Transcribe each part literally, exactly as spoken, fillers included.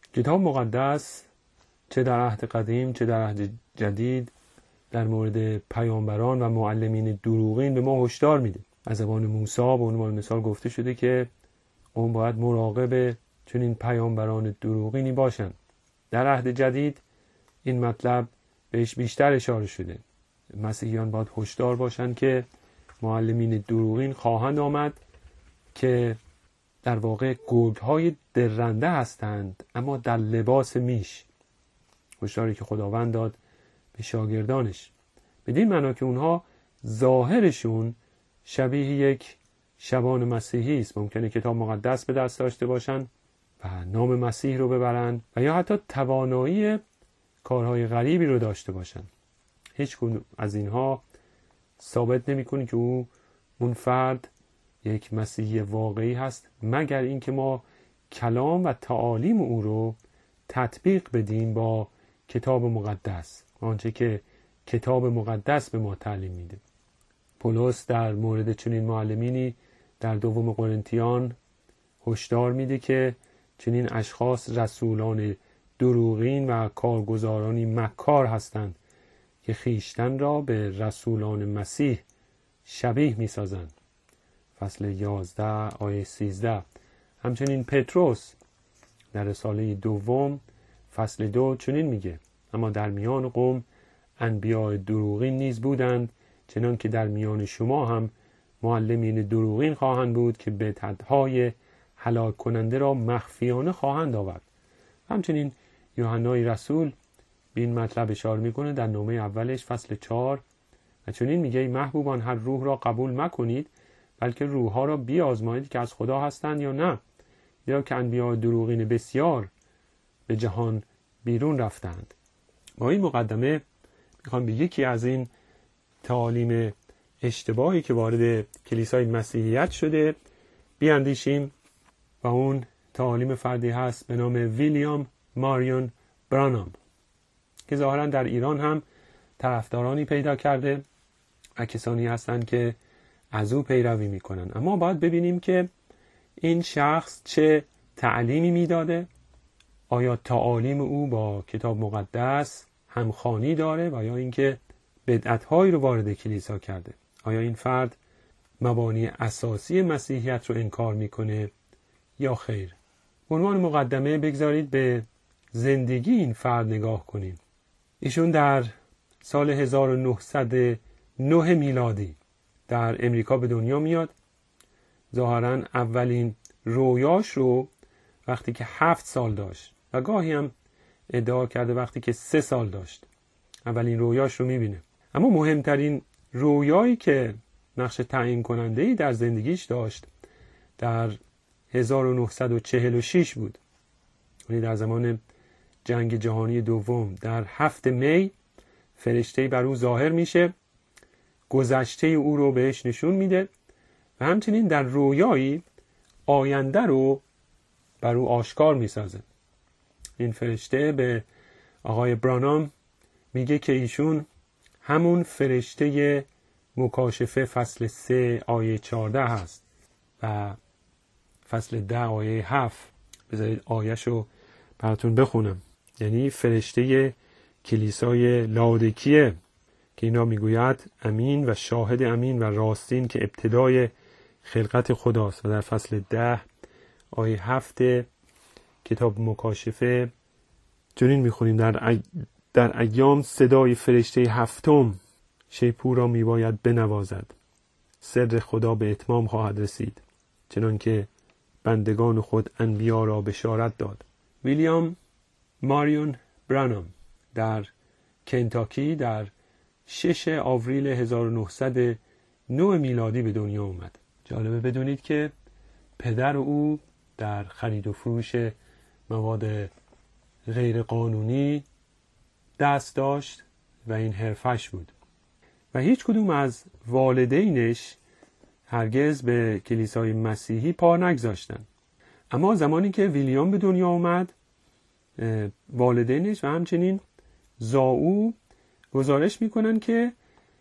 کتاب مقدس چه در عهد قدیم چه در عهد جدید در مورد پیامبران و معلمین دروغین به ما هشدار میده. از زبان موسی به عنوان مثال گفته شده که قوم باید مراقب چنین پیامبران دروغینی باشند. در عهد جدید این مطلب بهش بیشتر اشاره شده. مسیحیان باید هشدار باشند که معلمین دروغین خواهند آمد که در واقع گرگ‌های درنده هستند اما در لباس میش. هشداری که خداوند داد به شاگردانش بدین معنا که اونها ظاهرشون شبیه یک شبان مسیحی است. ممکنه کتاب مقدس به دست داشته باشن و نام مسیح رو ببرن و یا حتی توانایی کارهای غریبی رو داشته باشن. هیچ کدوم از اینها ثابت نمی‌کنه که او اون فرد یک مسیحی واقعی هست، مگر اینکه ما کلام و تعالیم او رو تطبیق بدیم با کتاب مقدس، آنچه که کتاب مقدس به ما تعلیم میده. پولس در مورد چنین معلمینی در دوم قرنتیان هشدار میده که چنین اشخاص رسولان دروغین و کارگزارانی مکار هستند که خیشتن را به رسولان مسیح شبیه میسازند. فصل یازده آیه سیزده. همچنین پتروس در رساله دوم فصل دو چنین میگه: اما در میان قوم انبیاء دروغین نیز بودند، چنان که در میان شما هم معلمین دروغین خواهند بود که بدعت‌های هلاک کننده را مخفیانه خواهند آورد. همچنین یوحنای رسول به این مطلب اشاره میکنه در نامه اولش فصل چهار و چنین میگه: ای محبوبان، هر روح را قبول مکنید، بلکه روح‌ها را بیازمایید که از خدا هستند یا نه، زیرا که انبیاء دروغین بسیار به جهان بیرون رفتند. با این مقدمه میخوام به یکی از این تعالیم اشتباهی که وارد کلیسای مسیحیت شده بیاندیشیم و اون تعالیم فردی هست به نام ویلیام ماریون برانام که ظاهراً در ایران هم طرفدارانی پیدا کرده و کسانی هستند که از او پیروی میکنن. اما باید ببینیم که این شخص چه تعلیمی میداده. آیا تعالیم او با کتاب مقدس همخوانی داره و یا اینکه بدعت‌هایی رو وارد کلیسا کرده؟ آیا این فرد مبانی اساسی مسیحیت رو انکار میکنه یا خیر؟ به عنوان مقدمه بگذارید به زندگی این فرد نگاه کنیم. ایشون در سال هزار و نهصد و نه میلادی در امریکا به دنیا میاد. ظاهراً اولین رویاش رو وقتی که هفت سال داشت و گاهی هم ادعا کرده وقتی که سه سال داشت اولین رویاش رو میبینه. اما مهمترین رویایی که نقش تعیین کننده‌ای در زندگیش داشت در هزار و نهصد و چهل و شش بود. یعنی در زمان جنگ جهانی دوم در هفتم می فرشته‌ای بر او ظاهر میشه، گذشته او رو بهش نشون میده و همچنین در رویایی آینده رو بر او آشکار میسازه. این فرشته به آقای برانام میگه که ایشون همون فرشته مکاشفه فصل سه آیه چهارده هست و فصل ده آیه هفت. بذارید آیه‌شو براتون بخونم. یعنی فرشته کلیسای لاودیکیه که اینا میگوید: امین و شاهد امین و راستین که ابتدای خلقت خداست. و در فصل ده آیه هفت کتاب مکاشفه چنین میخونیم: در, ای... در ایام صدای فرشته هفتم شیپور را میباید بنوازد، سر خدا به اتمام خواهد رسید، چنان که بندگان خود انبیا را بشارت داد. ویلیام ماریون برانام در کنتاکی در شش آوریل هزار و نهصد و نه میلادی به دنیا اومد. جالبه بدونید که پدر او در خرید و فروش مواد غیر قانونی دست داشت و این حرفش بود و هیچ کدوم از والدینش هرگز به کلیسای مسیحی پا نگذاشتن. اما زمانی که ویلیام به دنیا اومد، والدینش و همچنین زائو گزارش میکنن که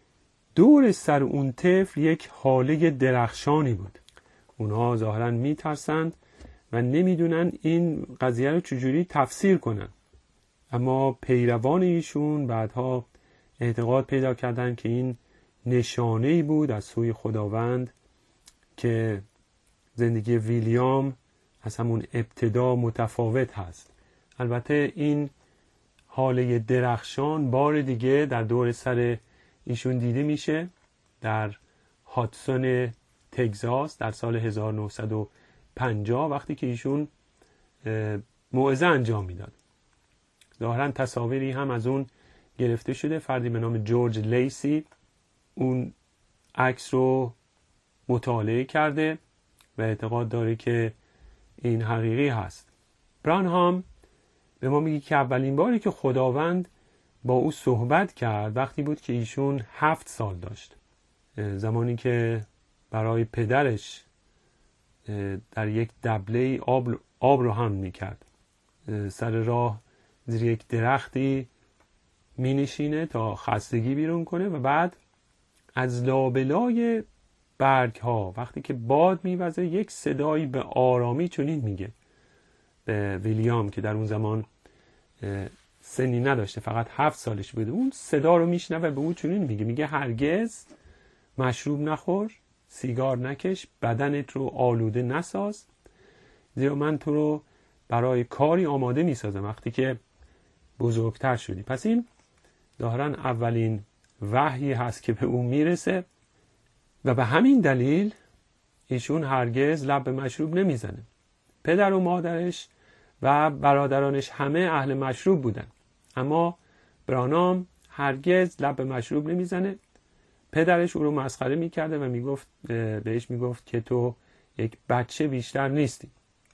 دور سر اون طفل یک هاله درخشانی بود. اونها ظاهرا میترسند و نمیدونن این قضیه رو چجوری تفسیر کنن. اما پیروان ایشون بعدها اعتقاد پیدا کردن که این نشانه‌ای بود از سوی خداوند که زندگی ویلیام از همون ابتدا متفاوت هست. البته این حاله درخشان بار دیگه در دور سر ایشون دیده میشه در هاتسون تگزاس در سال هزار و نهصد و پنجاه وقتی که ایشون موعظه انجام میداد. ظاهرا تصاویری هم از اون گرفته شده. فردی به نام جورج لیسی اون عکس رو مطالعه کرده و اعتقاد داره که این حقیقی هست. برانهام به ما میگه که اولین باری که خداوند با او صحبت کرد وقتی بود که ایشون هفت سال داشت، زمانی که برای پدرش در یک دبله آب آب رو حمل میکرد. سر راه زیر یک درختی می نشینه تا خستگی بیرون کنه و بعد از لابلای برگ ها وقتی که باد میوزه یک صدایی به آرامی چنین میگه به ویلیام که در اون زمان سنی نداشته، فقط هفت سالش بوده. اون صدا رو میشنوه به اون چنین میگه میگه هرگز مشروب نخور، سیگار نکش، بدنت رو آلوده نساز، زیرا من تو رو برای کاری آماده میسازم وقتی که بزرگتر شدی. پس این ظاهراً اولین وحی هست که به اون میرسه و به همین دلیل ایشون هرگز لب به مشروب نمیزنه. پدر و مادرش و برادرانش همه اهل مشروب بودن، اما برانام هرگز لب به مشروب نمیزنه. پدرش او رو مسخره میکرده و میگفت بهش میگفت که تو یک بچه بیشتر نیستی.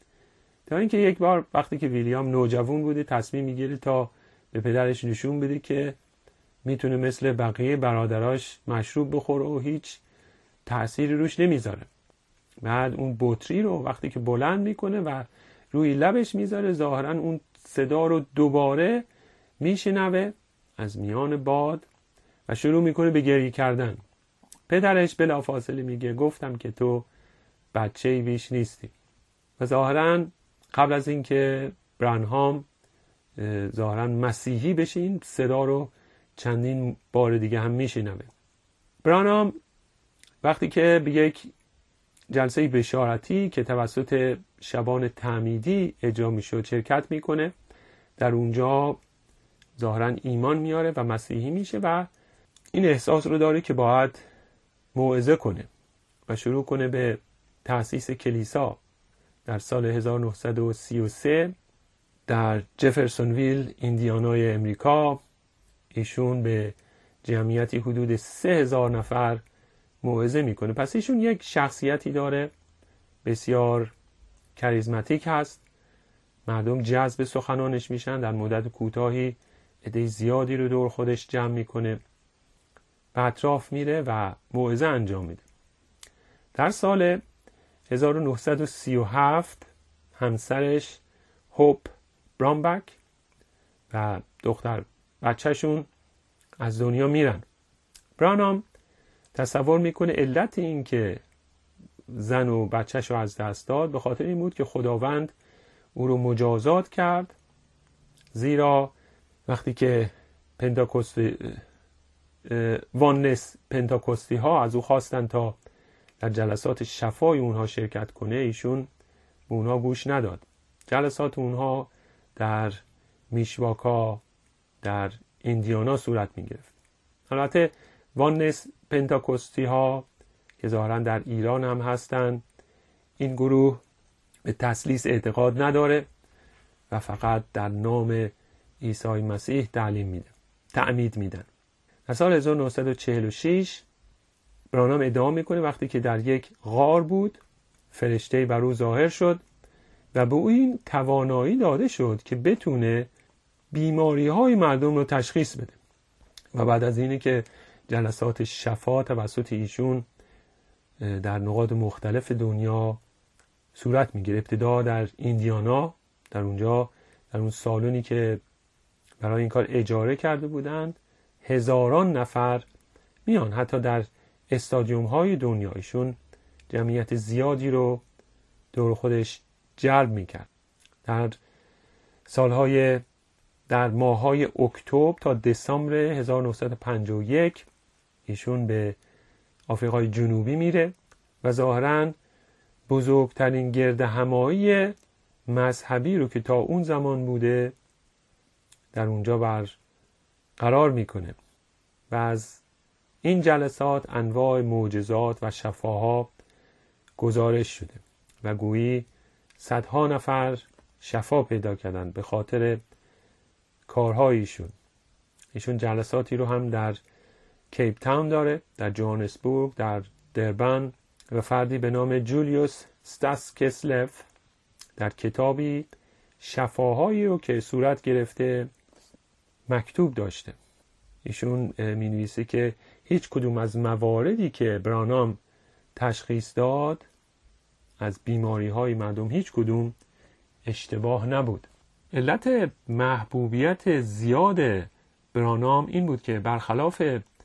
تا اینکه یک بار وقتی که ویلیام نوجوان بوده تصمیم میگیره تا به پدرش نشون بده که میتونه مثل بقیه برادراش مشروب بخوره و هیچ تأثیری روش نمیذاره. بعد اون بطری رو وقتی که بلند میکنه و روی لبش میذاره، ظاهرا اون صدا رو دوباره میشنوه از میان باد و شروع میکنه به گریه کردن. پدرش بلافاصله میگه گفتم که تو بچه‌ای بیش نیستی. و ظاهرا قبل از اینکه برانهام ظاهرا مسیحی بشه این صدا رو چندین بار دیگه هم میشنوه. برانهام وقتی که به یک جلسه بشارتی که توسط شبان تعمیدی اجرا میشد شرکت میکنه، در اونجا ظاهرا ایمان میاره و مسیحی میشه و این احساس رو داره که باید موعظه کنه و شروع کنه به تأسیس کلیسا. در سال هزار و نهصد و سی و سه در جفرسونویل ایندیانای امریکا ایشون به جمعیتی حدود سه هزار نفر موعظه میکنه. پس ایشون یک شخصیتی داره، بسیار کاریزماتیک هست، مردم جذب سخنانش میشن، در مدت کوتاهی عده زیادی رو دور خودش جمع میکنه و اطراف میره و موعظه انجام میده. در سال هزار و نهصد و سی و هفت همسرش هوپ برانبک و دختر بچهشون از دنیا میرن. برانام تصور میکنه علت این که زن و بچهش رو از دست داد به خاطر این بود که خداوند او رو مجازات کرد، زیرا وقتی که پنتاکوست واننس پنتاکوستی ها از او خواستن تا در جلسات شفای اونها شرکت کنه، ایشون به اونها گوش نداد. جلسات اونها در میشواکا در ایندیانا صورت می گرفت. البته واننس پنتاکوستی ها که ظاهرا در ایران هم هستن، این گروه به تثلیث اعتقاد نداره و فقط در نام عیسی مسیح تعلیم میده تعمید میدن. در سال هزار و نهصد و چهل و شش برانام ادعا میکنه وقتی که در یک غار بود فرشته بر او ظاهر شد و به او این توانایی داده شد که بتونه بیماری های مردم رو تشخیص بده. و بعد از اینه که جلسات شفا توسط ایشون در نقاط مختلف دنیا صورت میگیره. ابتدا در ایندیانا، در اونجا در اون سالونی که برای این کار اجاره کرده بودند هزاران نفر میان، حتی در استادیوم های دنیا ایشون جمعیت زیادی رو دور خودش جلب میکرد. در سالهای در ماههای اکتبر تا دسامبر هزار و نهصد و پنجاه و یک ایشون به آفریقای جنوبی میره و ظاهراً بزرگترین گرد همایی مذهبی رو که تا اون زمان بوده در اونجا بر قرار میکنه و از این جلسات انواع معجزات و شفاها گزارش شده و گویی صدها نفر شفا پیدا کردن به خاطر کارهایشون. ایشون جلساتی رو هم در کیپ تاون داره، در جوهانسبورگ، در دربن و فردی به نام جولیوس ستاس کسلف در کتابی شفاهایی رو که صورت گرفته مکتوب داشته. ایشون می نویسه که هیچ کدوم از مواردی که برانام تشخیص داد از بیماری های مردم هیچ کدوم اشتباه نبود. علت محبوبیت زیاد برانام این بود که برخلاف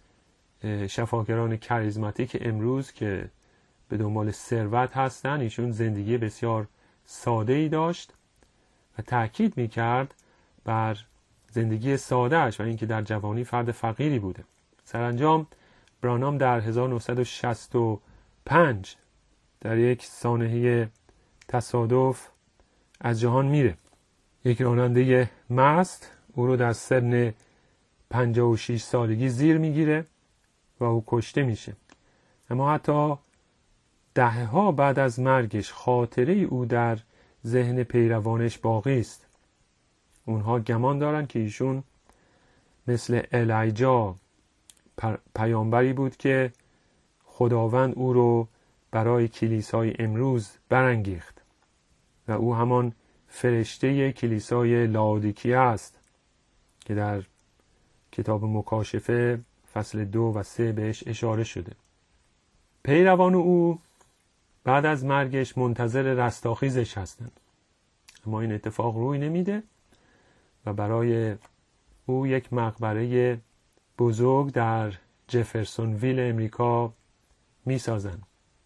شفاگران کاریزماتیک امروز که به دنبال ثروت هستن، ایشون زندگی بسیار ساده‌ای داشت و تأکید می‌کرد بر زندگی ساده‌اش و اینکه در جوانی فرد فقیری بوده. سرانجام برانام در هزار و نهصد و شصت و پنج در یک سانحه تصادف از جهان میره. یک راننده مست او رو در سن پنجاه و شش سالگی زیر میگیره و او کشته میشه. اما حتی دهه‌ها بعد از مرگش خاطره او در ذهن پیروانش باقی است. اونها گمان دارن که ایشون مثل الیجا پیامبری بود که خداوند او رو برای کلیسای امروز برانگیخت و او همان فرشته کلیسای لاودیکیه است که در کتاب مکاشفه فصل دو و سه بهش اشاره شده. پیروان او بعد از مرگش منتظر رستاخیزش هستند، اما این اتفاق روی نمیده و برای او یک مقبره بزرگ در جفرسونویل امریکا میسازن.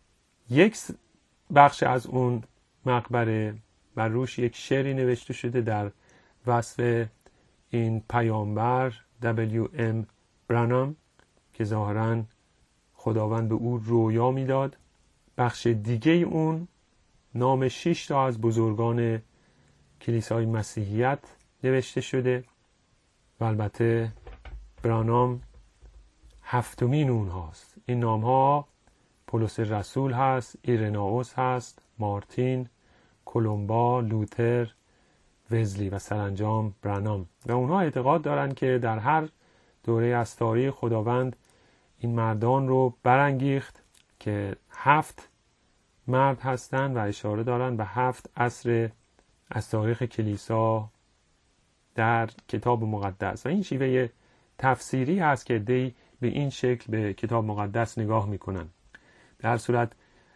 یک بخش از اون مقبره بر روش یک شعری نوشته شده در وصف این پیامبر دبلیو ام برانام که ظاهراً خداوند به او رویا میداد. بخش دیگه اون نام شش تا از بزرگان کلیسای مسیحیت نوشته شده و البته برانام هفتمین اون هاست. این نام ها پولس رسول هست، ایرنائوس هست، مارتین، کولومبا، لوتر، وزلی و سرانجام برانام. و اونها اعتقاد دارن که در هر دوره از تاریخ خداوند این مردان رو برانگیخت که هفت مرد هستن و اشاره دارن به هفت عصر از تاریخ کلیسا در کتاب مقدس و این شیوه تفسیری هست که دی به این شکل به کتاب مقدس نگاه میکنن. در صورت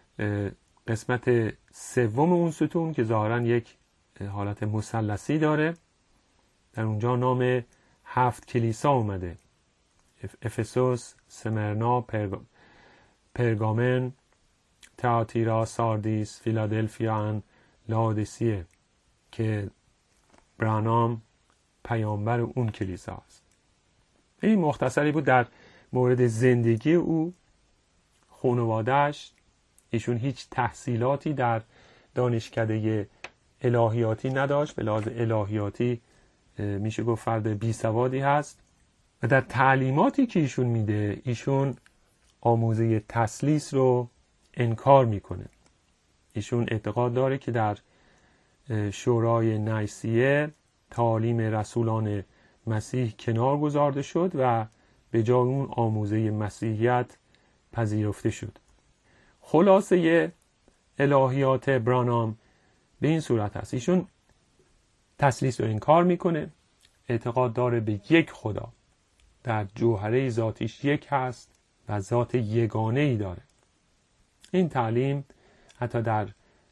قسمت سوم اون ستون که ظاهرا یک حالت مثلثی داره، در اونجا نام هفت کلیسا اومده: افسوس، سمرنا، پرگ... پرگامن، تئاتیرا، ساردیس، فیلادلفیا، لاودیسیه که برانام پیامبر اون کلیسا است. این مختصری بود در مورد زندگی او، خانواده‌اش. ایشون هیچ تحصیلاتی در دانشکده الهیاتی نداشت، به لحاظ الهیاتی میشه گفت فرد بی سوادی هست و در تعلیماتی که ایشون میده ایشون آموزه تثلیث رو انکار میکنه. ایشون اعتقاد داره که در شورای نیسیه تعالیم رسولان مسیح کنار گذارده شد و به جای اون آموزه مسیحیت پذیرفته شد. خلاصه الهیات برانام به این صورت هست: ایشون تثلیث رو انکار میکنه، اعتقاد داره به یک خدا در جوهره ذاتیش یک هست و ذات یگانه ای داره. این تعلیم حتی در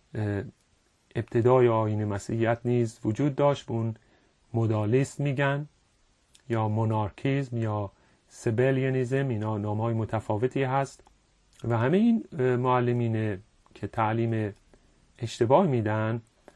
ابتدای آیین مسیحیت نیز وجود داشت. به اون مودالیست میگن یا مونارکیزم یا سبلیانیزم، اینا نامهای متفاوتی هست و همه این معلمین که تعلیم اشتباه میدن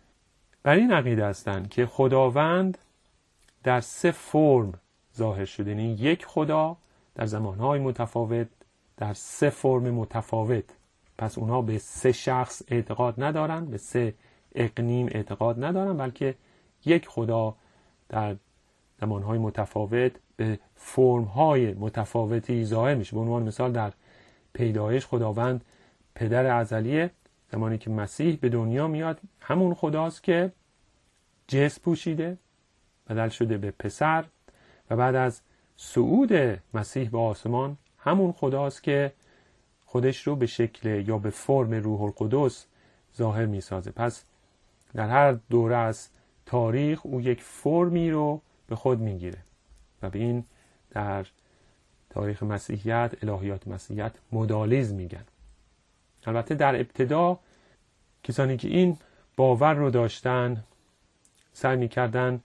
بر این عقیده هستند که خداوند در سه فرم ظاهر شده، یعنی یک خدا در زمانهای متفاوت در سه فرم متفاوت. پس اونها به سه شخص اعتقاد ندارن، به سه اقنیم اعتقاد ندارن، بلکه یک خدا در زمانهای متفاوت به فرمهای متفاوتی ظاهر میشه. به عنوان مثال در پیدایش خداوند پدر ازلیه، زمانی که مسیح به دنیا میاد همون خداست که جسم پوشیده بدل شده به پسر، و بعد از صعود مسیح به آسمان همون خداست که خودش رو به شکل یا به فرم روح القدس ظاهر میسازه. پس در هر دوره از تاریخ او یک فرمی رو به خود میگیره و به این در تاریخ مسیحیت، الهیات مسیحیت مودالیسم میگن. البته در ابتدا کسانی که این باور رو داشتن سعی میکردن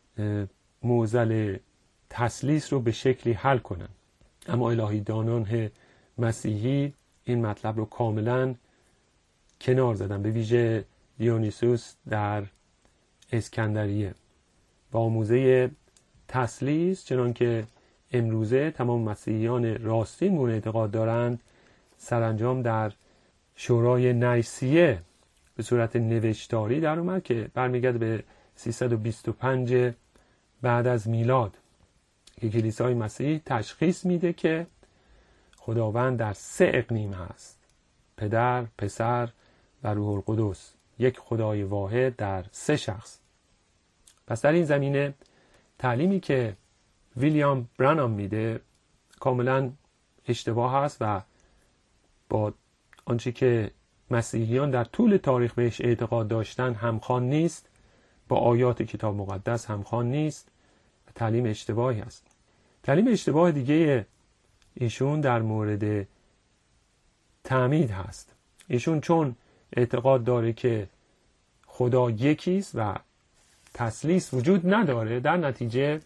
معضل تثلیث رو به شکلی حل کنن، اما الهی دانان مسیحی این مطلب رو کاملا کنار زدن، به ویژه دیونیسوس در اسکندریه. با آموزه تثلیث چنان که امروزه تمام مسیحیان راستین مون اعتقاد دارند، سرانجام در شورای نیسیه به صورت نوشتاری در اومد که برمیگرده به سیصد و بیست و پنج بعد از میلاد که کلیسای مسیح تشخیص میده که خداوند در سه اقنیم هست: پدر، پسر و روح القدس، یک خدای واحد در سه شخص. پس در این زمینه تعلیمی که ویلیام برانام میده کاملا اشتباه هست و با آنچه که مسیحیان در طول تاریخ بهش اعتقاد داشتن همخوان نیست، با آیات کتاب مقدس همخوان نیست و تعلیم اشتباهی است. تعلیم اشتباه دیگه ایشون در مورد تعمید هست. ایشون چون اعتقاد داره که خدا یکیست و تثلیث وجود نداره، در نتیجه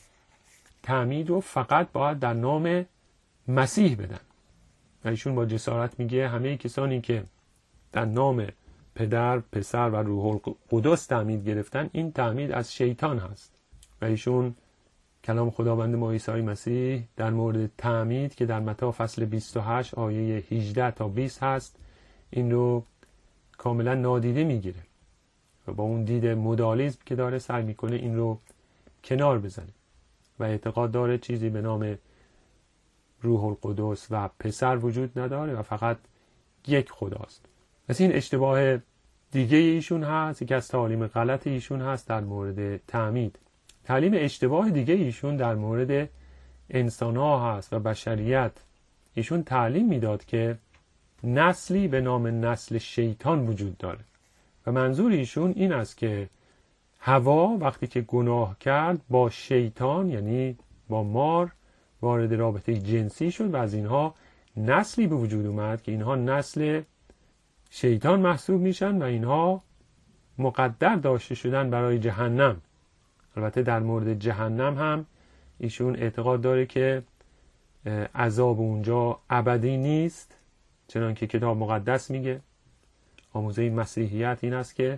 تعمید رو فقط باید در نام مسیح بدن. و ایشون با جسارت میگه همه کسانی که در نام پدر، پسر و روح القدس تعمید گرفتن، این تعمید از شیطان هست. و ایشون کلام خداوند ما عیسی مسیح در مورد تعمید که در متی فصل بیست و هشت آیه هجده تا بیست هست این رو کاملا نادیده میگیره و با اون دید مودالیسم که داره سعی میکنه این رو کنار بزنه و اعتقاد داره چیزی به نام روح القدس و پسر وجود نداره و فقط یک خداست. پس این اشتباه دیگه ایشون هست، یکی از تعالیم غلط ایشون هست در مورد تعمید. تعلیم اشتباه دیگه ایشون در مورد انسان ها هست و بشریت. ایشون تعلیم میداد که نسلی به نام نسل شیطان وجود داره و منظور ایشون این است که حوا وقتی که گناه کرد با شیطان یعنی با مار وارد رابطه جنسی شد و از اینها نسلی به وجود اومد که اینها نسل شیطان محسوب میشن و اینها مقدر داشته شدن برای جهنم. البته در مورد جهنم هم ایشون اعتقاد داره که عذاب اونجا ابدی نیست، چنان که کتاب مقدس میگه. آموزه مسیحیت این است که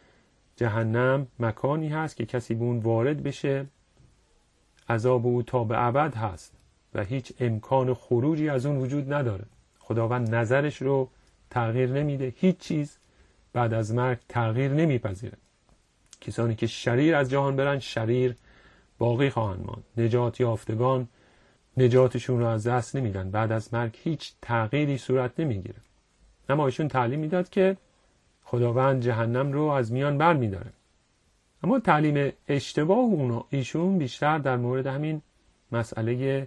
جهنم مکانی هست که کسی به اون وارد بشه عذاب او تا به ابد هست و هیچ امکان خروجی از اون وجود نداره. خداوند نظرش رو تغییر نمیده، هیچ چیز بعد از مرگ تغییر نمیپذیره. کسانی که شریر از جهان برن شریر باقی خواهند ماند. نجات یافتگان نجاتشون رو از دست نمیدن، بعد از مرگ هیچ تغییری صورت نمیگیره. اما ایشون تعلیم میداد که خداوند جهنم رو از میان بر میداره. اما تعلیم اشتباه اونا ایشون بیشتر در مورد همین مسئله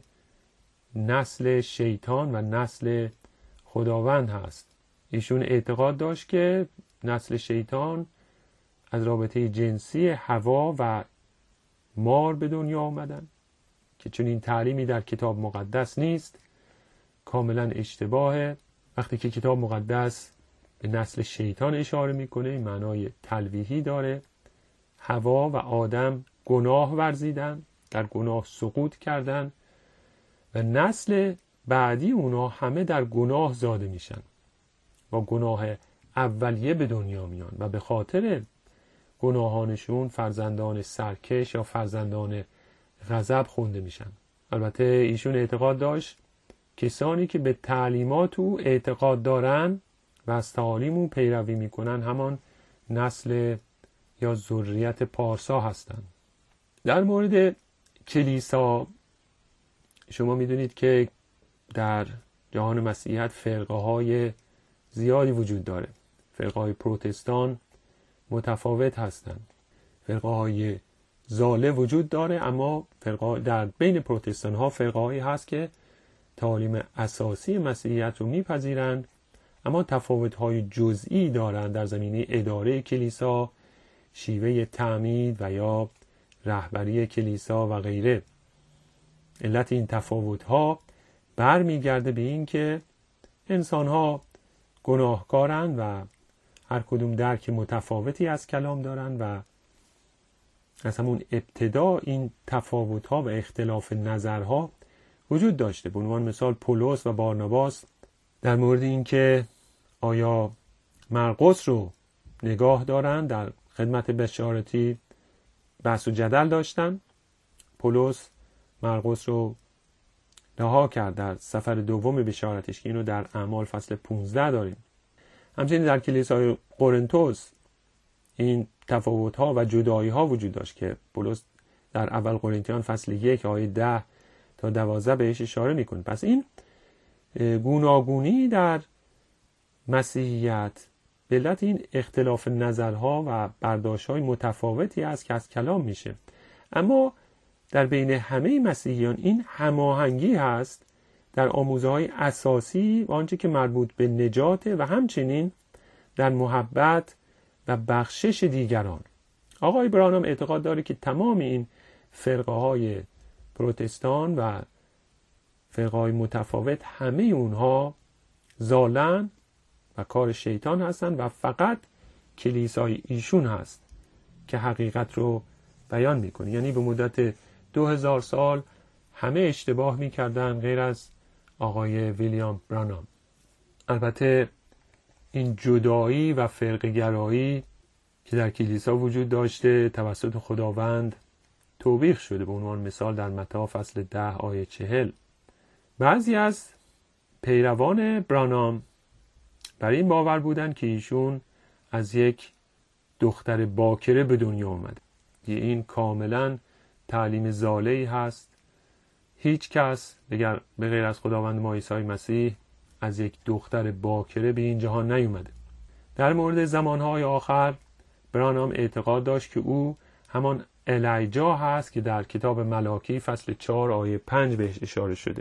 نسل شیطان و نسل خداوند هست. ایشون اعتقاد داشت که نسل شیطان از رابطه جنسی حوا و مار به دنیا آمدن که چون این تعلیمی در کتاب مقدس نیست، کاملا اشتباهه. وقتی که کتاب مقدس به نسل شیطان اشاره میکنه این معنای تلویحی داره. حوا و آدم گناه ورزیدن، در گناه سقوط کردن و نسل بعدی اونا همه در گناه زاده میشن، با گناه اولیه به دنیا میان و به خاطر گناهانشون فرزندان سرکش یا فرزندان غضب خونده میشن. البته ایشون اعتقاد داشت کسانی که به تعلیمات او اعتقاد دارن و از تعالیم او پیروی میکنن همان نسل یا ذریت پارسا هستند. در مورد کلیسا شما میدونید که در جهان مسیحیت فرقه های زیادی وجود داره. فرقه های پروتستان متفاوت هستند. فرقه های ضاله وجود داره، اما فرقه در بین پروتستان ها فرقه هایی هست که تعالیم اساسی مسیحیت رو میپذیرند، اما تفاوت های جزئی دارند در زمینه اداره کلیسا، شیوه تعمید و یا رهبری کلیسا و غیره. علت این تفاوت ها برمیگرده به این که انسان ها گناهکارند و هر کدوم درک متفاوتی از کلام دارند و از همون ابتدا این تفاوت ها و اختلاف نظرها وجود داشته. به عنوان مثال پولس و بارناباس در مورد این که آیا مرقس رو نگاه دارند در خدمت بشارتی بحث و جدل داشتن. پولس مرقس رو رها کرد در سفر دوم بشارتش که اینو در اعمال فصل پانزده داریم. همچنین در کلیسای قرنتوس این تفاوت‌ها و جدایی‌ها وجود داشت که پولس در اول قرنتیان فصل یک آیه ده تا دوازده بهش اشاره میکنه. پس این گوناگونی در مسیحیت به علت این اختلاف نظرها و برداشت‌های متفاوتی است که از کلام میشه، اما در بین همه مسیحیان این هماهنگی هست در آموزه‌های اساسی و آنچه که مربوط به نجات و همچنین در محبت و بخشش دیگران. آقای برانام اعتقاد داره که تمام این فرقه های پروتستان و فرقه های متفاوت همه اونها ضالن و کار شیطان هستن و فقط کلیسای ایشون هست که حقیقت رو بیان میکنه. یعنی به مدت دو هزار سال همه اشتباه میکردن غیر از آقای ویلیام برانام. البته این جدایی و فرقه گرایی که در کلیسا وجود داشته توسط خداوند توبیخ شده. به عنوان مثال در متی فصل ده آیه چهل بعضی از پیروان برانام بر این باور بودن که ایشون از یک دختر باکره به دنیا اومده. این کاملا تعلیم ضاله‌ای هست. هیچ کس به غیر از خداوند ما عیسی مسیح از یک دختر باکره به این جهان نیومده. در مورد زمانهای آخر برانام اعتقاد داشت که او همان الیجا هست که در کتاب ملاکی فصل چهار آیه پنج بهش اشاره شده.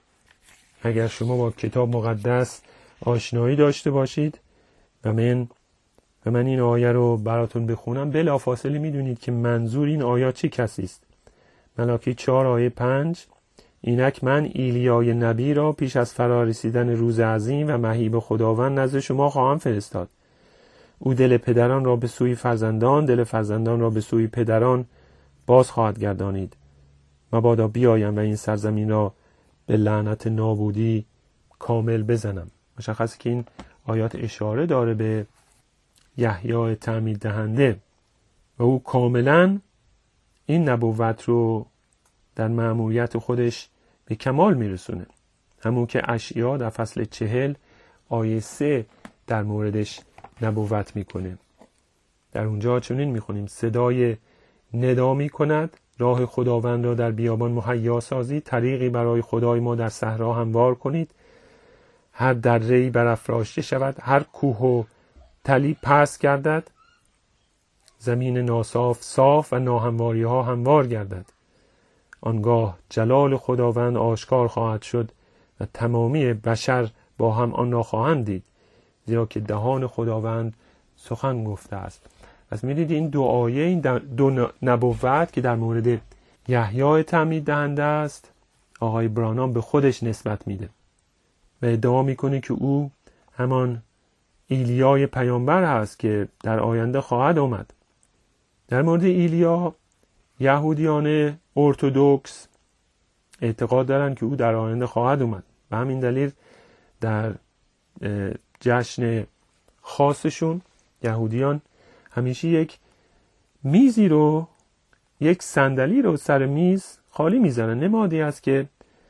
اگر شما با کتاب مقدس آشنایی داشته باشید و من و من این آیه رو براتون بخونم، بلافاصله میدونید که منظور این آیه چه کسی است. ملاکی چهار آیه پنج: اینک من ایلیای نبی را پیش از فرا رسیدن روز عظیم و مهیب خداوند نزد شما خواهم فرستاد. او دل پدران را به سوی فرزندان، دل فرزندان را به سوی پدران باز خواهد گردانید. مبادا بیایم و این سرزمین را به لعنت نابودی کامل بزنم. مشخصه که این آیات اشاره داره به یحیی تعمید دهنده و او کاملا این نبوت رو در مأموریت خودش به کمال میرسونه. همون که اشعیا در فصل چهل آیه سه در موردش نبوت میکنه. در اونجا چنین میخونیم: صدای ندا میکند راه خداوند را در بیابان مهیا سازید، طریقی برای خدای ما در صحرا هموار کنید. هر دره‌ای برافراشته شود، هر کوه و تلی پست گردد، زمین ناصاف صاف و ناهمواری ها هموار گردد. آنگاه جلال خداوند آشکار خواهد شد و تمامی بشر با هم آن را خواهند دید، زیرا که دهان خداوند سخن گفته است. پس می‌دید این دو آیه، این دو نبوت که در مورد یحیی تعمید دهنده است، آقای برانام به خودش نسبت میده و ادعا میکنه که او همان ایلیای پیامبر هست که در آینده خواهد آمد. در مورد ایلیا یهودیان ارتدوکس اعتقاد دارند که او در آینده خواهد اومد. به همین دلیل در جشن خاصشون یهودیان همیشه یک میزی رو، یک صندلی رو سر میز خالی میذارن. نمادی است که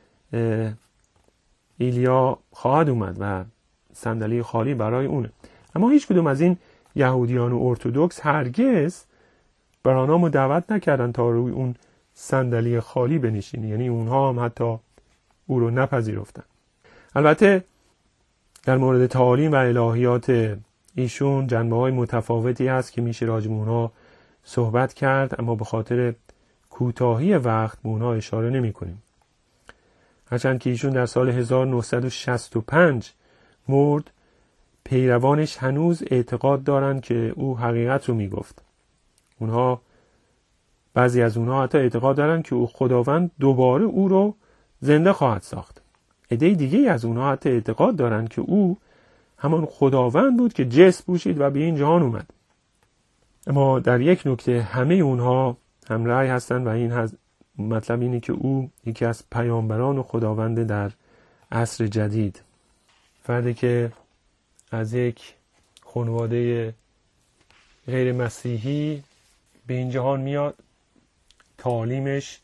ایلیا خواهد اومد و صندلی خالی برای اونه. اما هیچ کدوم از این یهودیان و ارتدوکس هرگز برانامو دعوت نکردن تا روی اون صندلی خالی بنشینی، یعنی اونها هم حتی او رو نپذیرفتن. البته در مورد تعالیم و الهیات ایشون جنبه‌های متفاوتی هست که میشه راجع به اونها صحبت کرد، اما به خاطر کوتاهی وقت به اونها اشاره نمی کنیم. هرچند که ایشون در سال هزار و نهصد و شصت و پنج مرد، پیروانش هنوز اعتقاد دارند که او حقیقت رو میگفت. اونها بعضی از اونها حتی اعتقاد دارند که او خداوند دوباره او رو زنده خواهد ساخت. عده دیگه از اونها حتی اعتقاد دارند که او همان خداوند بود که جسم پوشید و به این جهان اومد. اما در یک نکته همه اونها هم رأی هستند و این هست مطلب اینه که او یکی از پیامبران و خداوند در عصر جدید، فردی که از یک خانواده غیر مسیحی به این جهان میاد، تعالیمش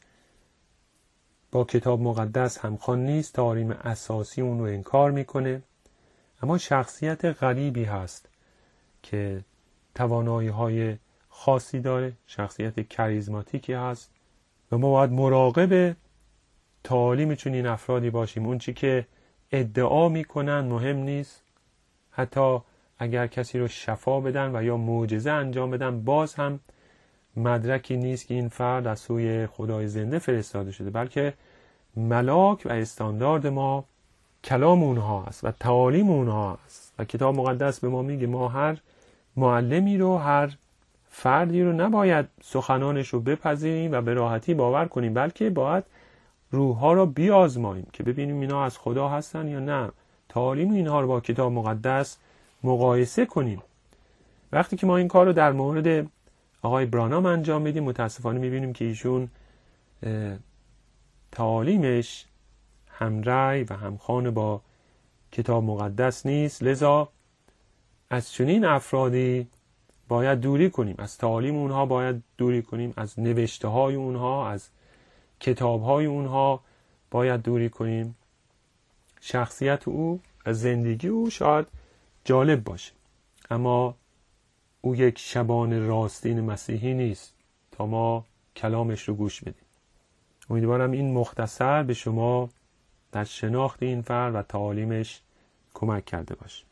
با کتاب مقدس همخوان نیست، تعالیم اساسی اون رو انکار میکنه، اما شخصیت غریبی هست که توانایی های خاصی داره، شخصیت کاریزماتیکی هست و ما باید مراقب تعالیم چنین افرادی باشیم. اون چی که ادعا میکنن مهم نیست، حتی اگر کسی رو شفا بدن و یا معجزه انجام بدن باز هم مدرکی نیست که این فرد از سوی خدای زنده فرستاده شده، بلکه ملاک و استاندارد ما کلام اونها است و تعالیم اونها است. و کتاب مقدس به ما میگه ما هر معلمی رو، هر فردی رو نباید سخنانش رو بپذیریم و به راحتی باور کنیم، بلکه باید روح‌ها رو بیازماییم که ببینیم اینا از خدا هستن یا نه. تعالیم اینها رو با کتاب مقدس مقایسه کنیم. وقتی که ما این کار رو در مورد آقای برانام انجام میدیم، متاسفانه میبینیم که ایشون تعالیمش همرأی و همخوان با کتاب مقدس نیست. لذا از چنین افرادی باید دوری کنیم، از تعالیم اونها باید دوری کنیم، از نوشته های اونها، از کتاب های اونها باید دوری کنیم. شخصیت او و زندگی او شاید جالب باشه، اما او یک شبان راستین مسیحی نیست تا ما کلامش رو گوش بدیم. امیدوارم این مختصر به شما در شناخت این فرد و تعالیمش کمک کرده باشه.